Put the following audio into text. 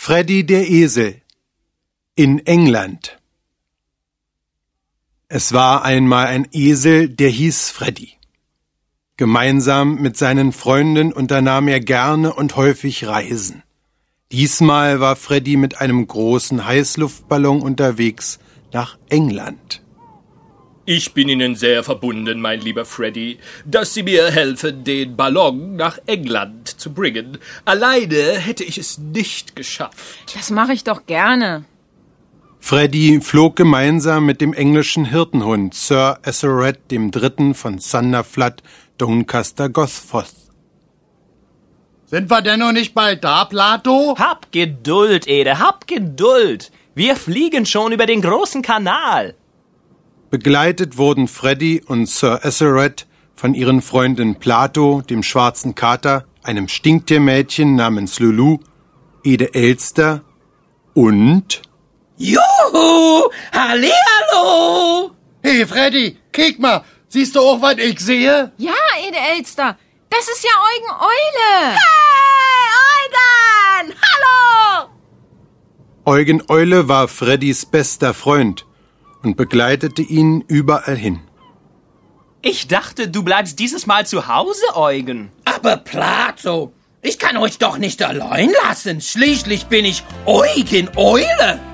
Freddy der Esel in England. Es war einmal ein Esel, der hieß Freddy. Gemeinsam mit seinen Freunden unternahm er gerne und häufig Reisen. Diesmal war Freddy mit einem großen Heißluftballon unterwegs nach England. Ich bin Ihnen sehr verbunden, mein lieber Freddy, dass Sie mir helfen, den Ballon nach England zu bringen. Alleine hätte ich es nicht geschafft. Das mache ich doch gerne. Freddy flog gemeinsam mit dem englischen Hirtenhund Sir Ethelred III. Von Thunderflood, Doncaster, Gosforth. Sind wir denn noch nicht bald da, Plato? Hab Geduld, Ede, hab Geduld. Wir fliegen schon über den großen Kanal. Begleitet wurden Freddy und Sir Ethelred von ihren Freunden Plato, dem schwarzen Kater, einem Stinktiermädchen namens Lulu, Ede Elster und... Juhu! Hallihallo! Hey, Freddy, kick mal. Siehst du auch, was ich sehe? Ja, Ede Elster, das ist ja Eugen Eule. Hey, Eugen! Hallo! Eugen Eule war Freddys bester Freund und begleitete ihn überall hin. Ich dachte, du bleibst dieses Mal zu Hause, Eugen. Aber Plato, ich kann euch doch nicht allein lassen. Schließlich bin ich Eugen Eule.